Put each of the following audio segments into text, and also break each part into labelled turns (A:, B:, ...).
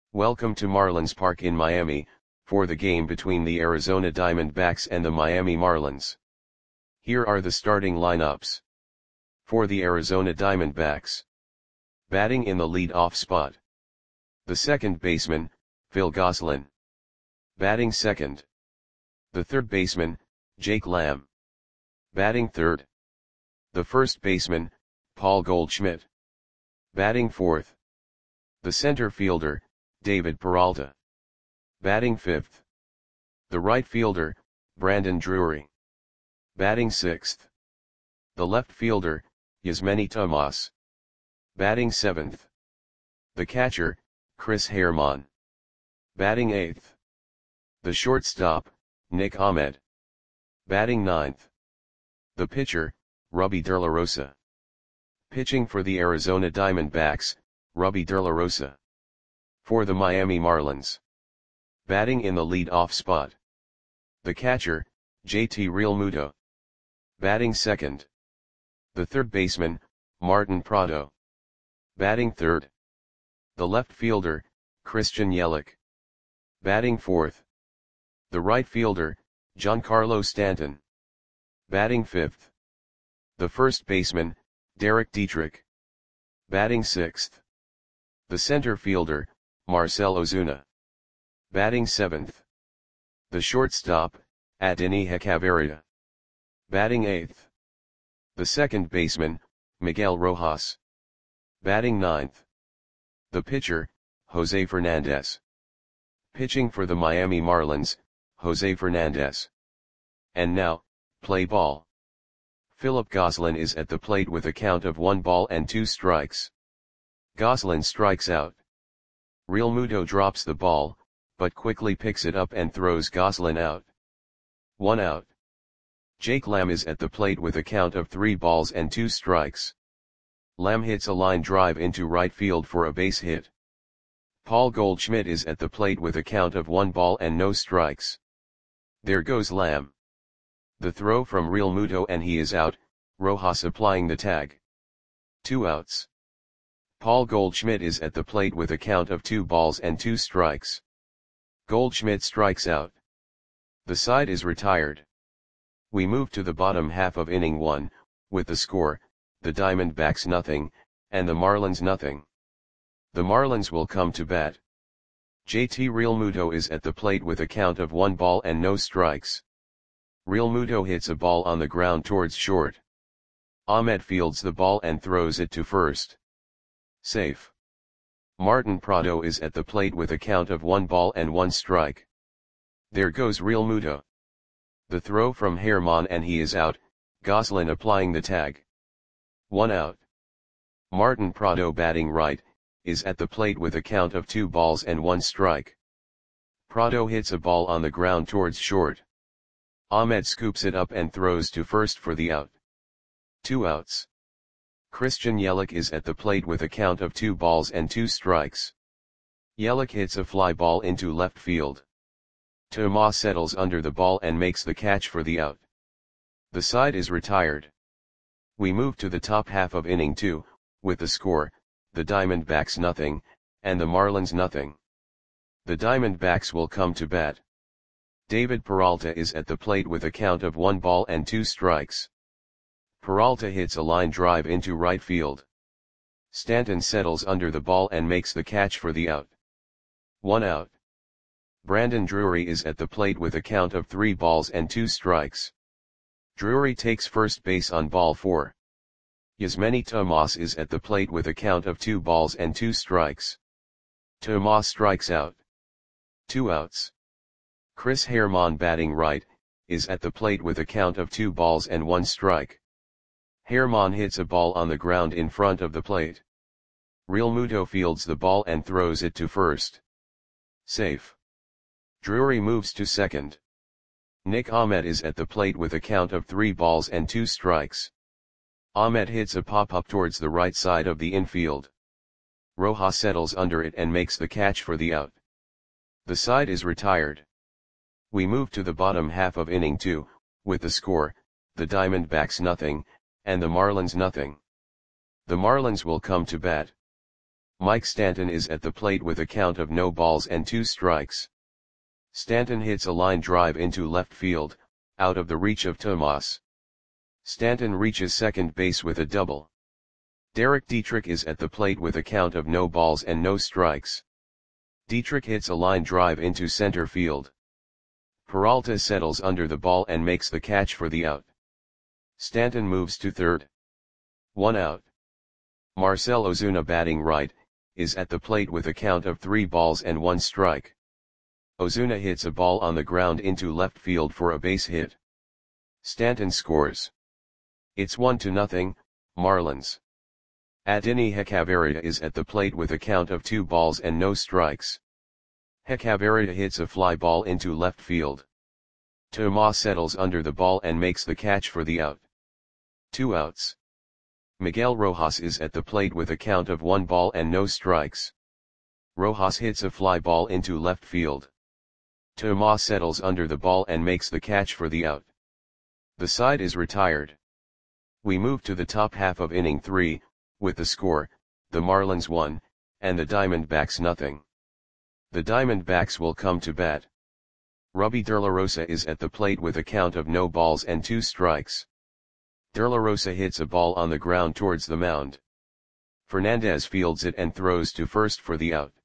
A: Welcome to Marlins Park in Miami, for the game between the Arizona Diamondbacks and the Miami Marlins. Here are the starting lineups. For the Arizona Diamondbacks. Batting in the lead-off spot. The second baseman, Phil Gosselin. Batting second. The third baseman, Jake Lamb. Batting third. The first baseman, Paul Goldschmidt. Batting fourth. The center fielder, David Peralta. Batting fifth. The right fielder, Brandon Drury. Batting sixth. The left fielder, Yasmany Tomas. Batting seventh. The catcher, Chris Herrmann. Batting eighth. The shortstop, Nick Ahmed. Batting ninth. The pitcher, Rubby De La Rosa. Pitching for the Arizona Diamondbacks, Rubby De La Rosa. For the Miami Marlins. Batting in the lead-off spot. The catcher, JT Realmuto. Batting second. The third baseman, Martin Prado. Batting third. The left fielder, Christian Yelich. Batting fourth. The right fielder, Giancarlo Stanton. Batting fifth. The first baseman, Derek Dietrich. Batting sixth. The center fielder, Marcell Ozuna. Batting seventh. The shortstop, Adeiny Hechavarria. Batting eighth. The second baseman, Miguel Rojas. Batting ninth. The pitcher, Jose Fernandez. Pitching for the Miami Marlins, Jose Fernandez. And now, play ball. Philip Gosselin is at the plate with a count of 1 ball and 2 strikes. Gosselin strikes out. Realmuto drops the ball, but quickly picks it up and throws Gosselin out. 1 out. Jake Lamb is at the plate with a count of 3 balls and 2 strikes. Lamb hits a line drive into right field for a base hit. Paul Goldschmidt is at the plate with a count of 1 ball and no strikes. There goes Lamb. The throw from Realmuto and he is out, Rojas applying the tag. 2 outs. Paul Goldschmidt is at the plate with a count of 2 balls and 2 strikes. Goldschmidt strikes out. The side is retired. We move to the bottom half of inning 1, with the score, the Diamondbacks 0, and the Marlins 0. The Marlins will come to bat. JT Realmuto is at the plate with a count of 1 ball and no strikes. Realmuto hits a ball on the ground towards short. Ahmed fields the ball and throws it to first. Safe. Martin Prado is at the plate with a count of 1 ball and 1 strike. There goes Realmuto. The throw from Herrmann and he is out, Gosselin applying the tag. 1 out. Martin Prado batting right, is at the plate with a count of 2 balls and 1 strike. Prado hits a ball on the ground towards short. Ahmed scoops it up and throws to first for the out. 2 outs. Christian Yelich is at the plate with a count of 2 balls and 2 strikes. Yelich hits a fly ball into left field. Tomas settles under the ball and makes the catch for the out. The side is retired. We move to the top half of inning 2, with the score, the Diamondbacks 0, and the Marlins 0. The Diamondbacks will come to bat. David Peralta is at the plate with a count of 1 ball and 2 strikes. Peralta hits a line drive into right field. Stanton settles under the ball and makes the catch for the out. 1 out. Brandon Drury is at the plate with a count of 3 balls and 2 strikes. Drury takes first base on ball 4. Yasmany Tomas is at the plate with a count of 2 balls and 2 strikes. Tomas strikes out. 2 outs. Chris Herrmann batting right, is at the plate with a count of 2 balls and 1 strike. Herrmann hits a ball on the ground in front of the plate. Realmuto fields the ball and throws it to first. Safe. Drury moves to second. Nick Ahmed is at the plate with a count of 3 balls and 2 strikes. Ahmed hits a pop-up towards the right side of the infield. Rojas settles under it and makes the catch for the out. The side is retired. We move to the bottom half of inning 2, with the score, the Diamondbacks 0, and the Marlins 0. The Marlins will come to bat. Mike Stanton is at the plate with a count of no balls and 2 strikes. Stanton hits a line drive into left field, out of the reach of Tomas. Stanton reaches second base with a double. Derek Dietrich is at the plate with a count of no balls and no strikes. Dietrich hits a line drive into center field. Peralta settles under the ball and makes the catch for the out. Stanton moves to third. 1 out. Marcell Ozuna, batting right, is at the plate with a count of 3 balls and 1 strike. Ozuna hits a ball on the ground into left field for a base hit. Stanton scores. It's 1-0, Marlins. Adeiny Hechavarria is at the plate with a count of 2 balls and no strikes. Hechavarria hits a fly ball into left field. Tomas settles under the ball and makes the catch for the out. 2 outs. Miguel Rojas is at the plate with a count of 1 ball and no strikes. Rojas hits a fly ball into left field. Tomas settles under the ball and makes the catch for the out. The side is retired. We move to the top half of inning 3, with the score, the Marlins 1, and the Diamondbacks 0. The Diamondbacks will come to bat. Rubby De La Rosa is at the plate with a count of no balls and 2 strikes. De La Rosa hits a ball on the ground towards the mound. Fernandez fields it and throws to first for the out.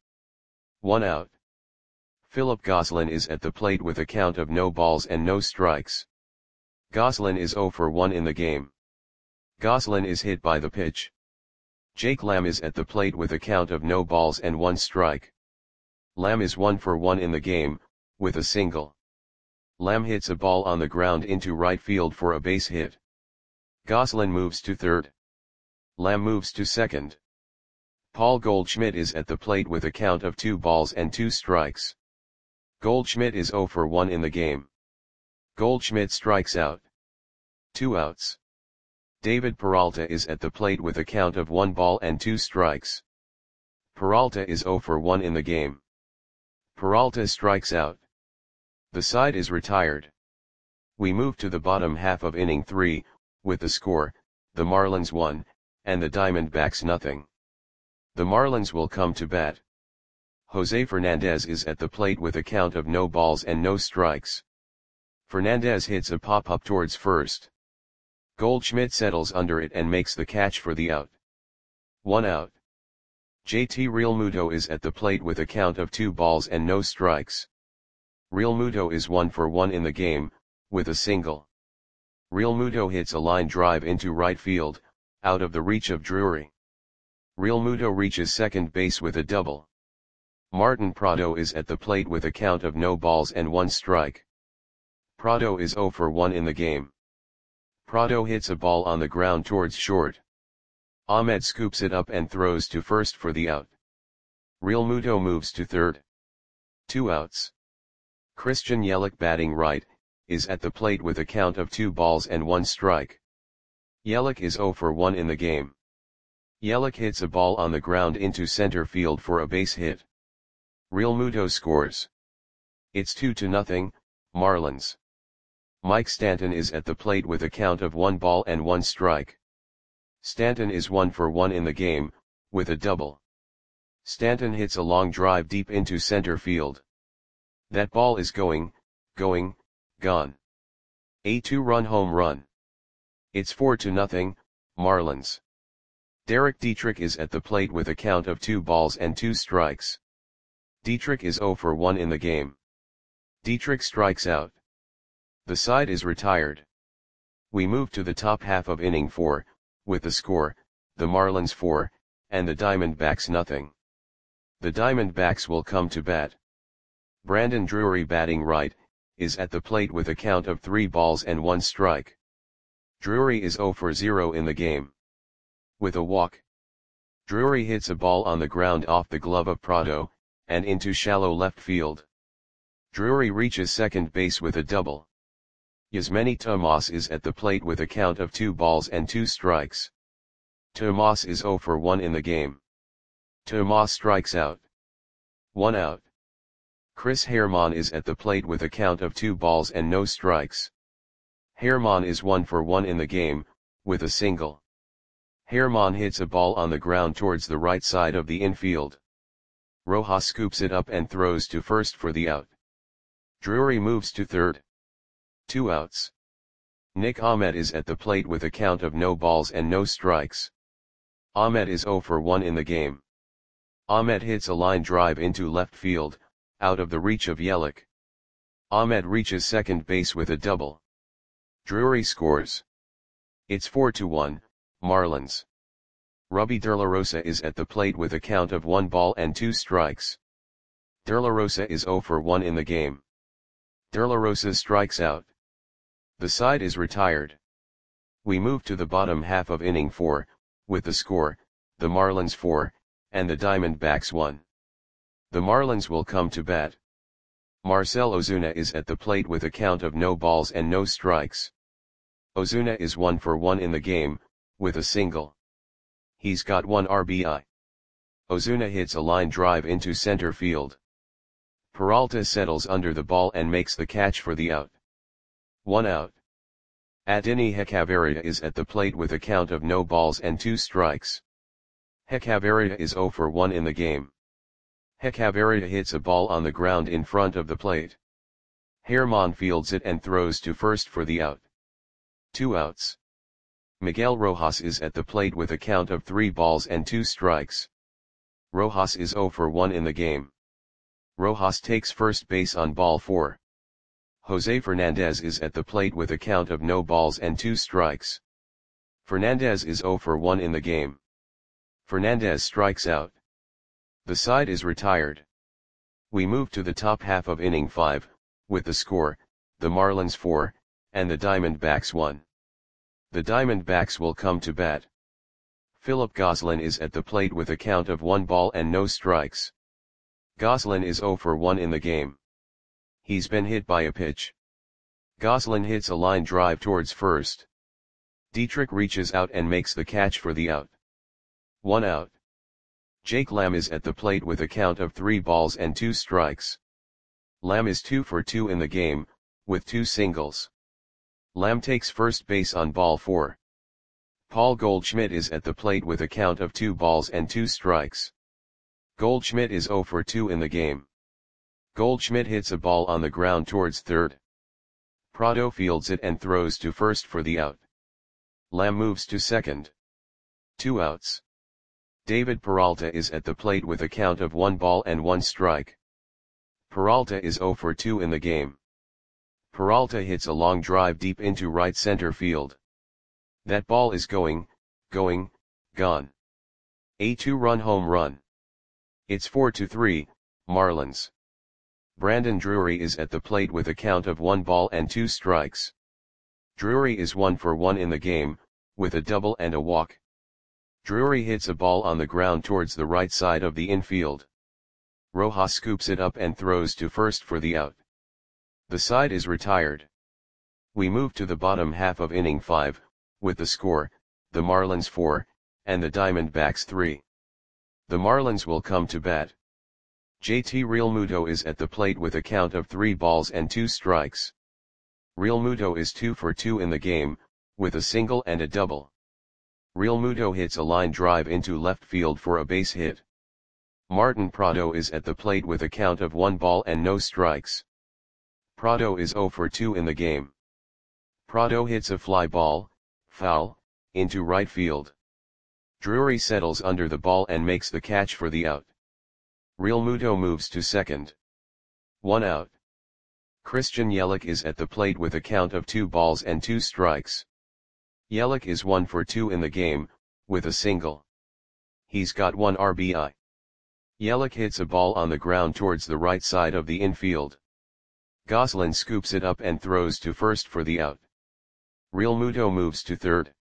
A: 1 out. Philip Gosselin is at the plate with a count of no balls and no strikes. Gosselin is 0 for 1 in the game. Gosselin is hit by the pitch. Jake Lamb is at the plate with a count of no balls and 1 strike. Lamb is 1 for 1 in the game, with a single. Lamb hits a ball on the ground into right field for a base hit. Gosselin moves to third. Lamb moves to second. Paul Goldschmidt is at the plate with a count of 2 balls and 2 strikes. Goldschmidt is 0 for 1 in the game. Goldschmidt strikes out. 2 outs. David Peralta is at the plate with a count of 1 ball and 2 strikes. Peralta is 0 for 1 in the game. Peralta strikes out. The side is retired. We move to the bottom half of inning 3, with the score, the Marlins 1, and the Diamondbacks 0. The Marlins will come to bat. Jose Fernandez is at the plate with a count of no balls and no strikes. Fernandez hits a pop-up towards first. Goldschmidt settles under it and makes the catch for the out. 1 out. JT Realmuto is at the plate with a count of 2 balls and no strikes. Realmuto is 1 for 1 in the game, with a single. Realmuto hits a line drive into right field, out of the reach of Drury. Realmuto reaches second base with a double. Martin Prado is at the plate with a count of no balls and 1 strike. Prado is 0 for 1 in the game. Prado hits a ball on the ground towards short. Ahmed scoops it up and throws to first for the out. Realmuto moves to third. 2 outs. Christian Yelich, batting right, is at the plate with a count of 2 balls and 1 strike. Yelich is 0 for 1 in the game. Yelich hits a ball on the ground into center field for a base hit. Realmuto scores. It's 2-0, Marlins. Mike Stanton is at the plate with a count of 1 ball and 1 strike. Stanton is 1 for 1 in the game, with a double. Stanton hits a long drive deep into center field. That ball is gone. A 2-run home run. It's 4-0, Marlins. Derek Dietrich is at the plate with a count of 2 balls and 2 strikes. Dietrich is 0 for 1 in the game. Dietrich strikes out. The side is retired. We move to the top half of inning 4, with the score, the Marlins 4, and the Diamondbacks 0. The Diamondbacks will come to bat. Brandon Drury, batting right, is at the plate with a count of 3 balls and 1 strike. Drury is 0 for 0 in the game. With a walk. Drury hits a ball on the ground off the glove of Prado, and into shallow left field. Drury reaches second base with a double. Yasmany Tomas is at the plate with a count of 2 balls and 2 strikes. Tomas is 0 for 1 in the game. Tomas strikes out. 1 out. Chris Herrmann is at the plate with a count of 2 balls and no strikes. Herrmann is 1 for 1 in the game, with a single. Herman hits a ball on the ground towards the right side of the infield. Rojas scoops it up and throws to first for the out. Drury moves to third. 2 outs. Nick Ahmed is at the plate with a count of no balls and no strikes. Ahmed is 0 for 1 in the game. Ahmed hits a line drive into left field, out of the reach of Yelich. Ahmed reaches second base with a double. Drury scores. It's 4-1, Marlins. Robbie De La Rosa is at the plate with a count of 1 ball and 2 strikes. De La Rosa is 0 for 1 in the game. De La Rosa strikes out. The side is retired. We move to the bottom half of inning 4, with the score, the Marlins 4, and the Diamondbacks 1. The Marlins will come to bat. Marcell Ozuna is at the plate with a count of no balls and no strikes. Ozuna is 1 for 1 in the game, with a single. He's got 1 RBI. Ozuna hits a line drive into center field. Peralta settles under the ball and makes the catch for the out. 1 out. Adeiny Hechavarria is at the plate with a count of no balls and 2 strikes. Hechavarria is 0 for 1 in the game. Hechavarria hits a ball on the ground in front of the plate. Herman fields it and throws to first for the out. 2 outs. Miguel Rojas is at the plate with a count of 3 balls and 2 strikes. Rojas is 0 for 1 in the game. Rojas takes first base on ball 4. Jose Fernandez is at the plate with a count of no balls and 2 strikes. Fernandez is 0 for 1 in the game. Fernandez strikes out. The side is retired. We move to the top half of inning 5, with the score, the Marlins 4, and the Diamondbacks 1. The Diamondbacks will come to bat. Philip Gosselin is at the plate with a count of 1 ball and no strikes. Gosselin is 0 for 1 in the game. He's been hit by a pitch. Gosselin hits a line drive towards first. Dietrich reaches out and makes the catch for the out. 1 out. Jake Lamb is at the plate with a count of 3 balls and 2 strikes. Lamb is 2 for 2 in the game, with 2 singles. Lamb takes first base on ball 4. Paul Goldschmidt is at the plate with a count of 2 balls and 2 strikes. Goldschmidt is 0 for 2 in the game. Goldschmidt hits a ball on the ground towards third. Prado fields it and throws to first for the out. Lamb moves to second. 2 outs. David Peralta is at the plate with a count of 1 ball and 1 strike. Peralta is 0 for 2 in the game. Peralta hits a long drive deep into right center field. That ball is gone. A 2-run home run. It's 4-3, Marlins. Brandon Drury is at the plate with a count of 1 ball and 2 strikes. Drury is 1 for 1 in the game, with a double and a walk. Drury hits a ball on the ground towards the right side of the infield. Rojas scoops it up and throws to first for the out. The side is retired. We move to the bottom half of inning 5, with the score, the Marlins 4, and the Diamondbacks 3. The Marlins will come to bat. JT Realmuto is at the plate with a count of 3 balls and 2 strikes. Realmuto is 2 for 2 in the game, with a single and a double. Realmuto hits a line drive into left field for a base hit. Martin Prado is at the plate with a count of 1 ball and no strikes. Prado is 0 for 2 in the game. Prado hits a fly ball, foul, into right field. Drury settles under the ball and makes the catch for the out. Realmuto moves to second. 1 out. Christian Yelich is at the plate with a count of 2 balls and 2 strikes. Yelich is 1 for 2 in the game, with a single. He's got 1 RBI. Yelich hits a ball on the ground towards the right side of the infield. Gosselin scoops it up and throws to first for the out. Realmuto moves to third.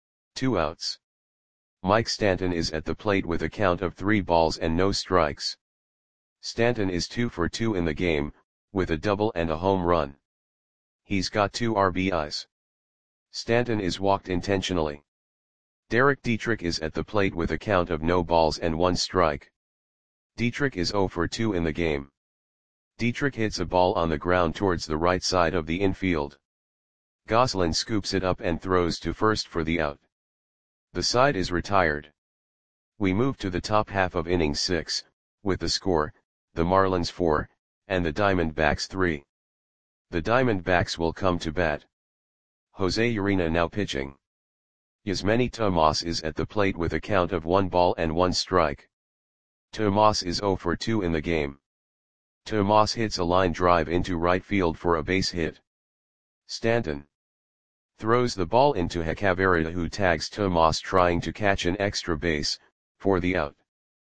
A: 2 outs. Mike Stanton is at the plate with a count of 3 balls and no strikes. Stanton is 2 for 2 in the game, with a double and a home run. He's got 2 RBIs. Stanton is walked intentionally. Derek Dietrich is at the plate with a count of no balls and 1 strike. Dietrich is 0 for 2 in the game. Dietrich hits a ball on the ground towards the right side of the infield. Gosselin scoops it up and throws to first for the out. The side is retired. We move to the top half of inning 6, with the score, the Marlins 4, and the Diamondbacks 3. The Diamondbacks will come to bat. Jose Urena now pitching. Yasmany Tomas is at the plate with a count of 1 ball and 1 strike. Tomas is 0 for 2 in the game. Tomas hits a line drive into right field for a base hit. Stanton throws the ball into Hechavarria, who tags Tomas trying to catch an extra base, for the out.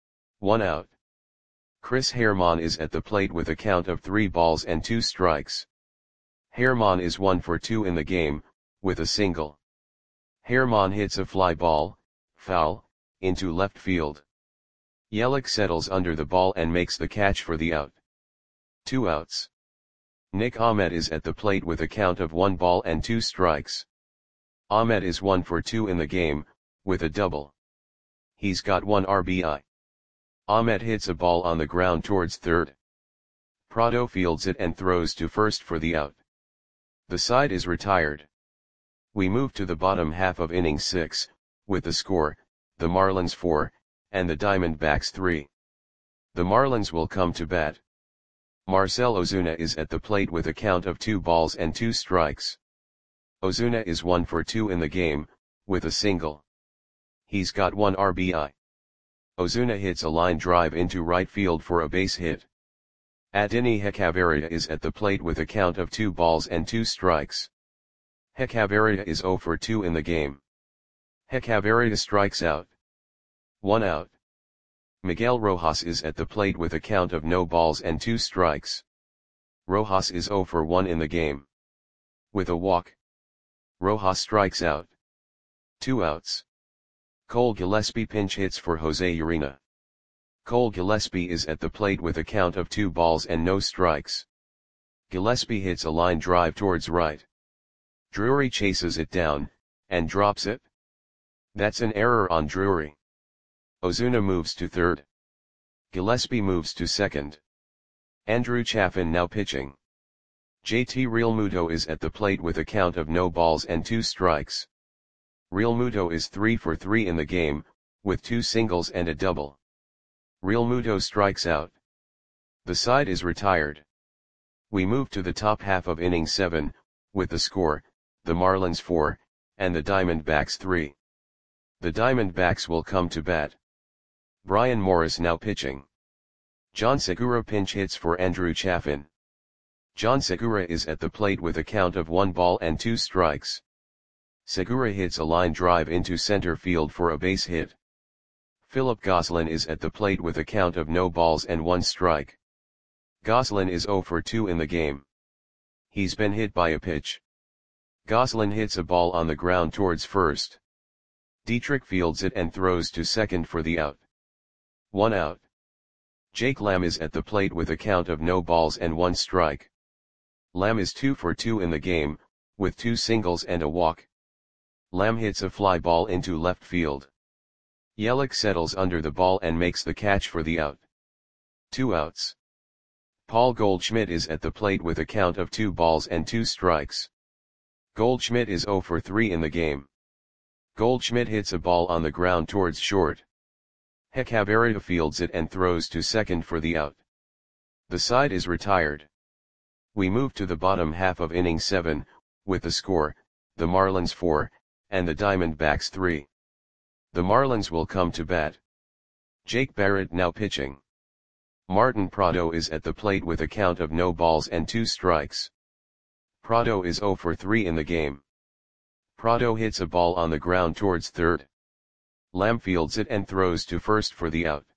A: 1 out. Chris Herrmann is at the plate with a count of 3 balls and 2 strikes. Herrmann is 1 for 2 in the game, with a single. Herrmann hits a fly ball, foul, into left field. Yelich settles under the ball and makes the catch for the out. 2 outs. Nick Ahmed is at the plate with a count of 1 ball and 2 strikes. Ahmed is 1 for 2 in the game, with a double. He's got 1 RBI. Ahmed hits a ball on the ground towards third. Prado fields it and throws to first for the out. The side is retired. We move to the bottom half of inning 6, with the score, the Marlins 4, and the Diamondbacks 3. The Marlins will come to bat. Marcell Ozuna is at the plate with a count of 2 balls and 2 strikes. Ozuna is 1 for 2 in the game, with a single. He's got 1 RBI. Ozuna hits a line drive into right field for a base hit. Adeiny Hechavarria is at the plate with a count of 2 balls and 2 strikes. Hechavarria is 0 for 2 in the game. Hechavarria strikes out. 1 out. Miguel Rojas is at the plate with a count of no balls and 2 strikes. Rojas is 0 for 1 in the game. With a walk. Rojas strikes out. 2 outs. Cole Gillespie pinch hits for Jose Urena. Cole Gillespie is at the plate with a count of 2 balls and no strikes. Gillespie hits a line drive towards right. Drury chases it down, and drops it. That's an error on Drury. Ozuna moves to third. Gillespie moves to second. Andrew Chafin now pitching. JT Realmuto is at the plate with a count of no balls and 2 strikes. Realmuto is 3 for 3 in the game, with 2 singles and a double. Realmuto strikes out. The side is retired. We move to the top half of inning 7, with the score, the Marlins 4, and the Diamondbacks 3. The Diamondbacks will come to bat. Brian Morris now pitching. John Segura pinch hits for Andrew Chafin. John Segura is at the plate with a count of 1 ball and 2 strikes. Segura hits a line drive into center field for a base hit. Philip Gosselin is at the plate with a count of no balls and 1 strike. Gosselin is 0 for 2 in the game. He's been hit by a pitch. Gosselin hits a ball on the ground towards first. Dietrich fields it and throws to second for the out. 1 out. Jake Lamb is at the plate with a count of no balls and 1 strike. Lamb is 2 for 2 in the game, with 2 singles and a walk. Lamb hits a fly ball into left field. Yelich settles under the ball and makes the catch for the out. 2 outs. Paul Goldschmidt is at the plate with a count of 2 balls and 2 strikes. Goldschmidt is 0 for 3 in the game. Goldschmidt hits a ball on the ground towards short. Hechavarria fields it and throws to second for the out. The side is retired. We move to the bottom half of inning 7, with the score, the Marlins 4, and the Diamondbacks 3. The Marlins will come to bat. Jake Barrett now pitching. Martin Prado is at the plate with a count of no balls and 2 strikes. Prado is 0 for 3 in the game. Prado hits a ball on the ground towards third. Lamb fields it and throws to first for the out.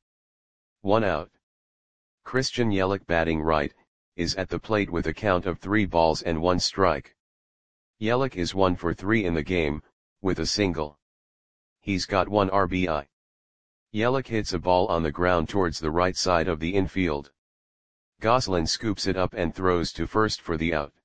A: 1 out. Christian Yelich batting right, is at the plate with a count of 3 balls and 1 strike. Yelich is 1 for 3 in the game, with a single. He's got 1 RBI. Yelich hits a ball on the ground towards the right side of the infield. Gosselin scoops it up and throws to first for the out.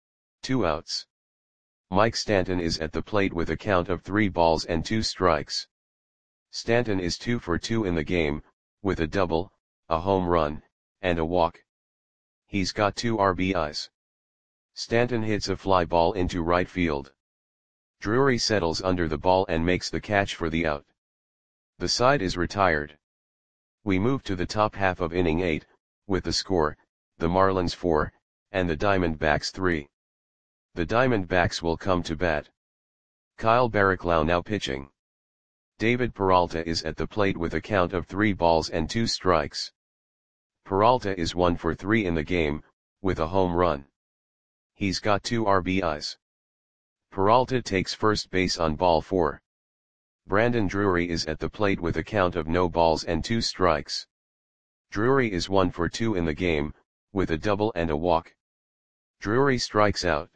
A: 2 outs. Mike Stanton is at the plate with a count of 3 balls and 2 strikes. Stanton is 2 for 2 in the game, with a double, a home run, and a walk. He's got 2 RBIs. Stanton hits a fly ball into right field. Drury settles under the ball and makes the catch for the out. The side is retired. We move to the top half of inning 8, with the score, the Marlins 4, and the Diamondbacks 3. The Diamondbacks will come to bat. Kyle Barraclough now pitching. David Peralta is at the plate with a count of 3 balls and 2 strikes. Peralta is 1 for 3 in the game, with a home run. He's got 2 RBIs. Peralta takes first base on ball 4. Brandon Drury is at the plate with a count of no balls and 2 strikes. Drury is 1 for 2 in the game, with a double and a walk. Drury strikes out.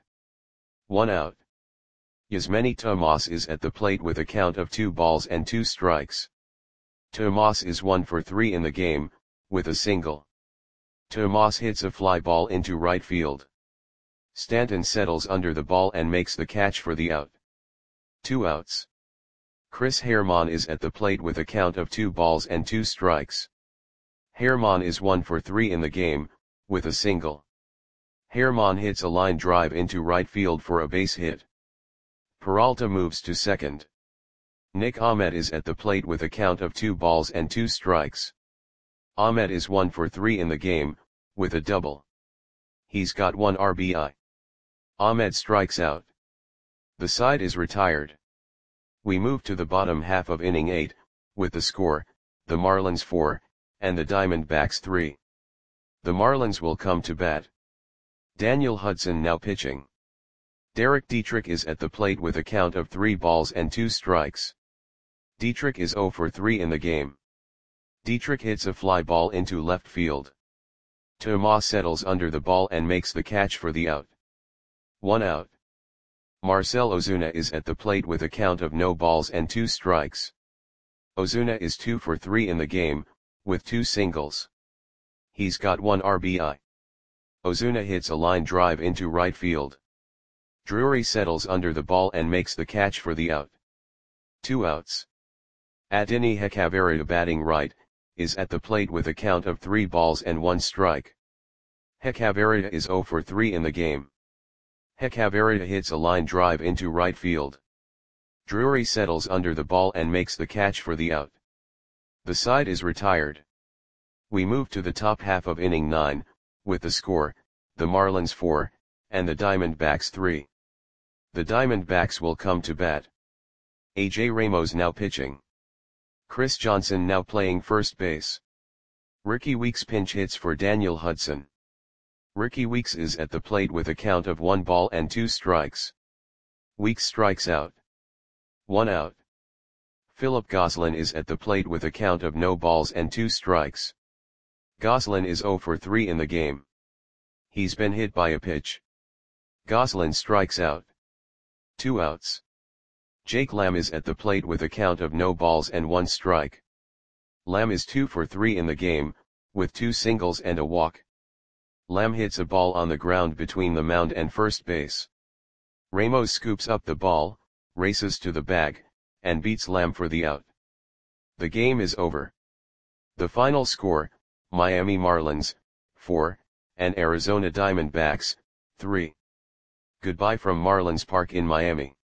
A: 1 out. Yasmany Tomas is at the plate with a count of 2 balls and 2 strikes. Tomas is 1 for 3 in the game, with a single. Tomas hits a fly ball into right field. Stanton settles under the ball and makes the catch for the out. 2 outs. Chris Herrmann is at the plate with a count of 2 balls and 2 strikes. Herrmann is 1 for 3 in the game, with a single. Herrmann hits a line drive into right field for a base hit. Peralta moves to second. Nick Ahmed is at the plate with a count of 2 balls and 2 strikes. Ahmed is 1 for 3 in the game, with a double. He's got 1 RBI. Ahmed strikes out. The side is retired. We move to the bottom half of inning 8, with the score, the Marlins 4, and the Diamondbacks 3. The Marlins will come to bat. Daniel Hudson now pitching. Derek Dietrich is at the plate with a count of 3 balls and 2 strikes. Dietrich is 0 for 3 in the game. Dietrich hits a fly ball into left field. Tomas settles under the ball and makes the catch for the out. 1 out. Marcell Ozuna is at the plate with a count of no balls and 2 strikes. Ozuna is 2 for 3 in the game, with 2 singles. He's got 1 RBI. Ozuna hits a line drive into right field. Drury settles under the ball and makes the catch for the out. 2 outs. Adeiny Hechavarria batting right, is at the plate with a count of 3 balls and 1 strike. Hechavarria is 0 for 3 in the game. Hechavarria hits a line drive into right field. Drury settles under the ball and makes the catch for the out. The side is retired. We move to the top half of inning 9, with the score, the Marlins 4, and the Diamondbacks 3. The Diamondbacks will come to bat. A.J. Ramos now pitching. Chris Johnson now playing first base. Ricky Weeks pinch hits for Daniel Hudson. Ricky Weeks is at the plate with a count of 1 ball and 2 strikes. Weeks strikes out. 1 out. Philip Gosselin is at the plate with a count of no balls and 2 strikes. Gosselin is 0 for 3 in the game. He's been hit by a pitch. Gosselin strikes out. 2 outs. Jake Lamb is at the plate with a count of no balls and 1 strike. Lamb is 2 for 3 in the game, with 2 singles and a walk. Lamb hits a ball on the ground between the mound and first base. Ramos scoops up the ball, races to the bag, and beats Lamb for the out. The game is over. The final score, Miami Marlins, 4, and Arizona Diamondbacks, 3. Goodbye from Marlins Park in Miami.